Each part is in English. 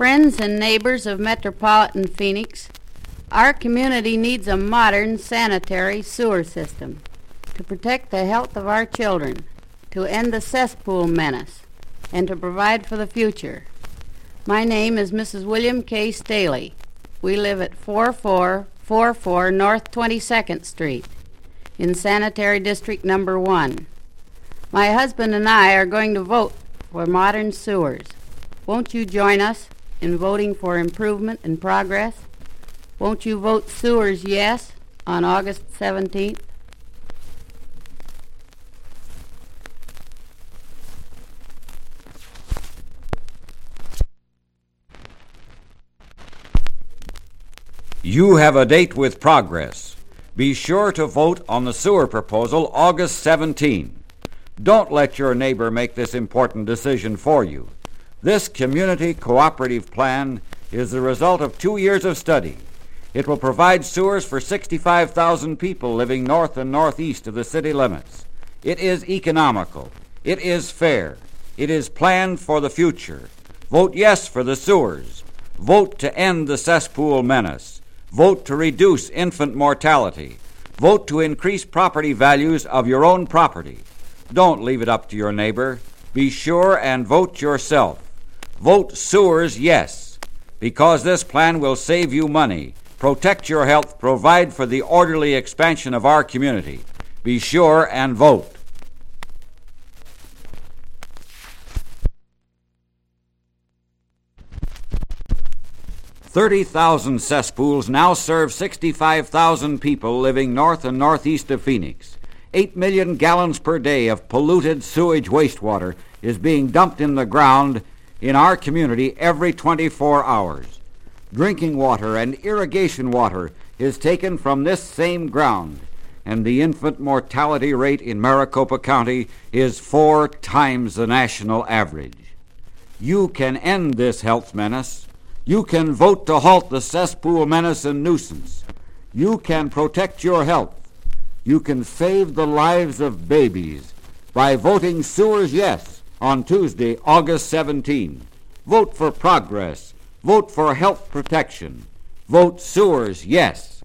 Friends and neighbors of metropolitan Phoenix, our community needs a modern sanitary sewer system to protect the health of our children, to end the cesspool menace, and to provide for the future. My name is Mrs. William K. Staley. We live at 4444 North 22nd Street in Sanitary District Number 1. My husband and I are going to vote for modern sewers. Won't you join us in voting for improvement and progress? Won't you vote sewers yes on August 17th? You have a date with progress. Be sure to vote on the sewer proposal August 17. Don't let your neighbor make this important decision for you. This community cooperative plan is the result of 2 years of study. It will provide sewers for 65,000 people living north and northeast of the city limits. It is economical. It is fair. It is planned for the future. Vote yes for the sewers. Vote to end the cesspool menace. Vote to reduce infant mortality. Vote to increase property values of your own property. Don't leave it up to your neighbor. Be sure and vote yourself. Vote sewers yes, because this plan will save you money, protect your health, provide for the orderly expansion of our community. Be sure and vote. "30,000 cesspools now serve 65,000 people living north and northeast of Phoenix. 8 million gallons per day of polluted sewage wastewater is being dumped in the ground in our community every 24 hours. Drinking water and irrigation water is taken from this same ground, and the infant mortality rate in Maricopa County is 4 times the national average. You can end this health menace. You can vote to halt the cesspool menace and nuisance. You can protect your health. You can save the lives of babies by voting sewers yes on Tuesday, August 17. Vote for progress. Vote for health protection. Vote sewers yes.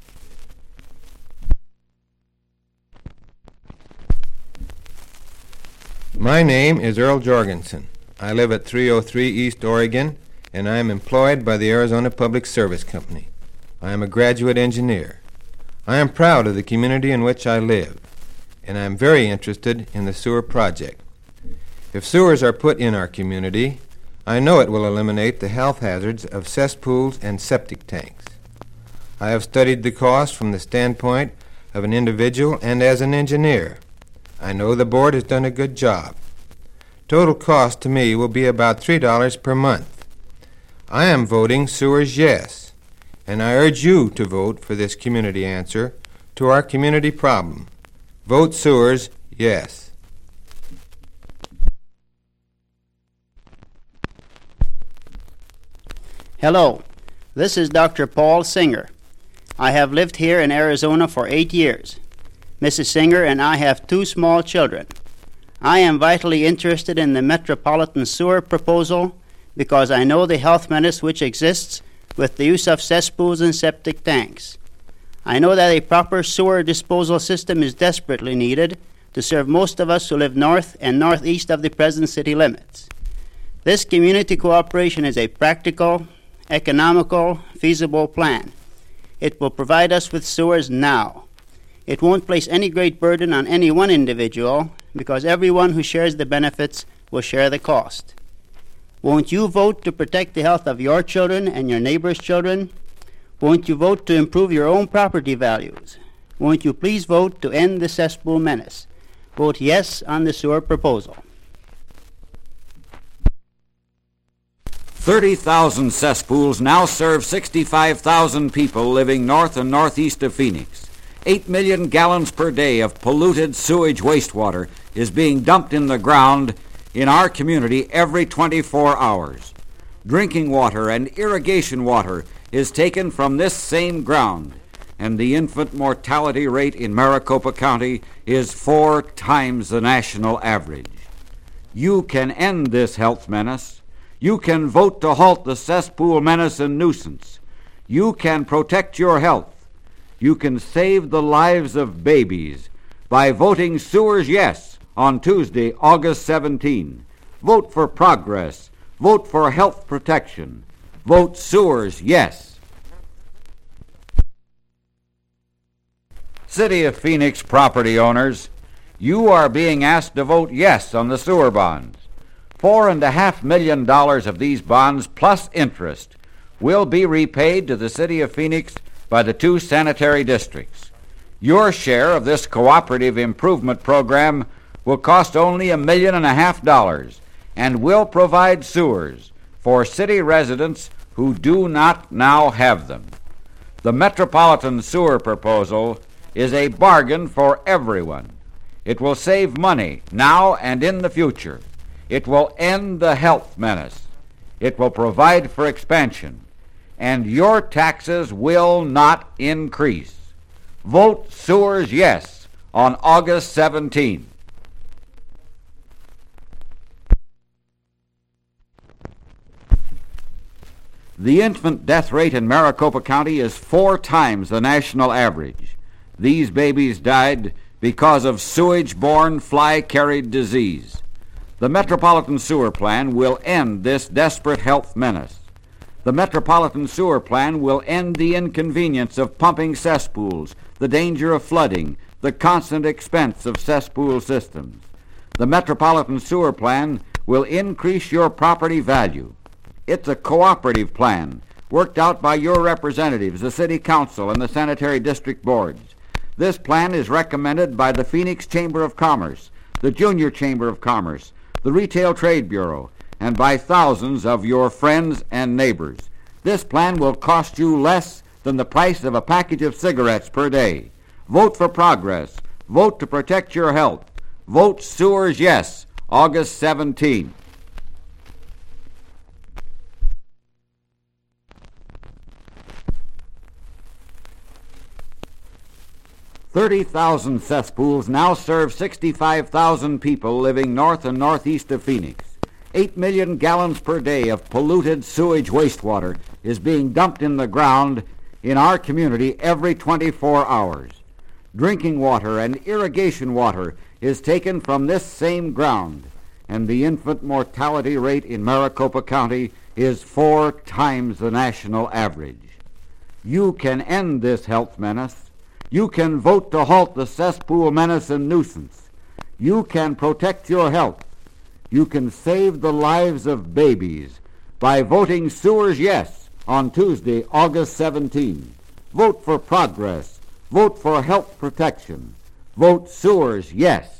My name is Earl Jorgensen. I live at 303 East Oregon, and I am employed by the Arizona Public Service Company. I am a graduate engineer. I am proud of the community in which I live, and I am very interested in the sewer project. If sewers are put in our community, I know it will eliminate the health hazards of cesspools and septic tanks. I have studied the cost from the standpoint of an individual and as an engineer. I know the board has done a good job. Total cost to me will be about $3 per month. I am voting sewers yes, and I urge you to vote for this community answer to our community problem. Vote sewers yes. Hello, this is Dr. Paul Singer. I have lived here in Arizona for 8 years. Mrs. Singer and I have 2 small children. I am vitally interested in the metropolitan sewer proposal because I know the health menace which exists with the use of cesspools and septic tanks. I know that a proper sewer disposal system is desperately needed to serve most of us who live north and northeast of the present city limits. This community cooperation is a practical, economical, feasible plan. It will provide us with sewers now. It won't place any great burden on any one individual because everyone who shares the benefits will share the cost. Won't you vote to protect the health of your children and your neighbors' children? Won't you vote to improve your own property values? Won't you please vote to end the cesspool menace? Vote yes on the sewer proposal. 30,000 cesspools now serve 65,000 people living north and northeast of Phoenix. 8 million gallons per day of polluted sewage wastewater is being dumped in the ground in our community every 24 hours. Drinking water and irrigation water is taken from this same ground, and the infant mortality rate in Maricopa County is 4 times the national average. You can end this health menace. You can vote to halt the cesspool menace and nuisance. You can protect your health. You can save the lives of babies by voting Sewers yes on Tuesday, August 17. Vote for progress. Vote for health protection. Vote Sewers yes. City of Phoenix property owners, you are being asked to vote yes on the sewer bonds. $4.5 million of these bonds plus interest will be repaid to the City of Phoenix by the 2 sanitary districts. Your share of this cooperative improvement program will cost only $1.5 million and will provide sewers for city residents who do not now have them. The Metropolitan Sewer proposal is a bargain for everyone. It will save money now and in the future. It will end the health menace. It will provide for expansion. And your taxes will not increase. Vote Sewers yes on August 17. The infant death rate in Maricopa County is 4 times the national average. These babies died because of sewage-borne fly-carried disease. The Metropolitan Sewer Plan will end this desperate health menace. The Metropolitan Sewer Plan will end the inconvenience of pumping cesspools, the danger of flooding, the constant expense of cesspool systems. The Metropolitan Sewer Plan will increase your property value. It's a cooperative plan worked out by your representatives, the City Council, and the Sanitary District Boards. This plan is recommended by the Phoenix Chamber of Commerce, the Junior Chamber of Commerce, the Retail Trade Bureau, and by thousands of your friends and neighbors. This plan will cost you less than the price of a package of cigarettes per day. Vote for progress. Vote to protect your health. Vote Sewers yes, August 17. $30,000 cesspools now serve 65,000 people living north and northeast of Phoenix. 8 million gallons per day of polluted sewage wastewater is being dumped in the ground in our community every 24 hours. Drinking water and irrigation water is taken from this same ground, and the infant mortality rate in Maricopa County is 4 times the national average. You can end this health menace. You can vote to halt the cesspool menace and nuisance. You can protect your health. You can save the lives of babies by voting Sewers yes on Tuesday, August 17. Vote for progress. Vote for health protection. Vote Sewers yes.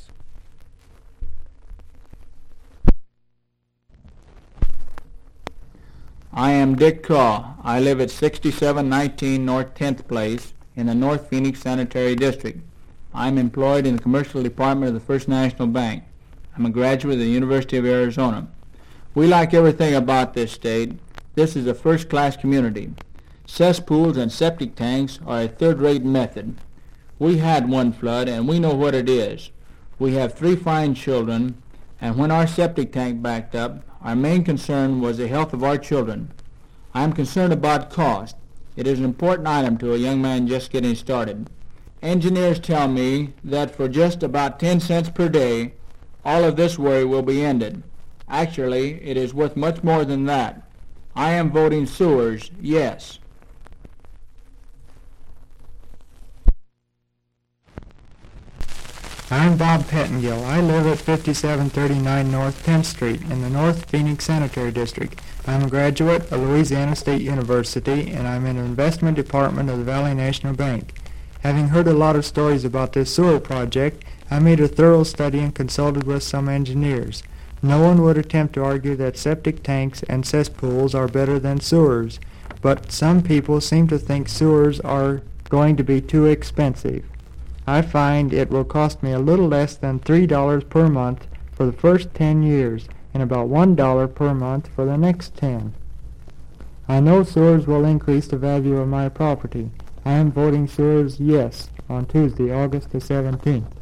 I am Dick Caw. I live at 6719 North 10th Place in the North Phoenix Sanitary District. I'm employed in the commercial department of the First National Bank. I'm a graduate of the University of Arizona. We like everything about this state. This is a first-class community. Cesspools and septic tanks are a third-rate method. We had one flood, and we know what it is. We have 3 fine children, and when our septic tank backed up, our main concern was the health of our children. I'm concerned about cost. It is an important item to a young man just getting started. Engineers tell me that for just about 10 cents per day, all of this worry will be ended. Actually, it is worth much more than that. I am voting Sewers yes. I'm Bob Pettingill. I live at 5739 North 10th Street in the North Phoenix Sanitary District. I'm a graduate of Louisiana State University, and I'm in the investment department of the Valley National Bank. Having heard a lot of stories about this sewer project, I made a thorough study and consulted with some engineers. No one would attempt to argue that septic tanks and cesspools are better than sewers, but some people seem to think sewers are going to be too expensive. I find it will cost me a little less than $3 per month for the first 10 years and about $1 per month for the next 10. I know sewers will increase the value of my property. I am voting sewers yes on Tuesday, August the 17th.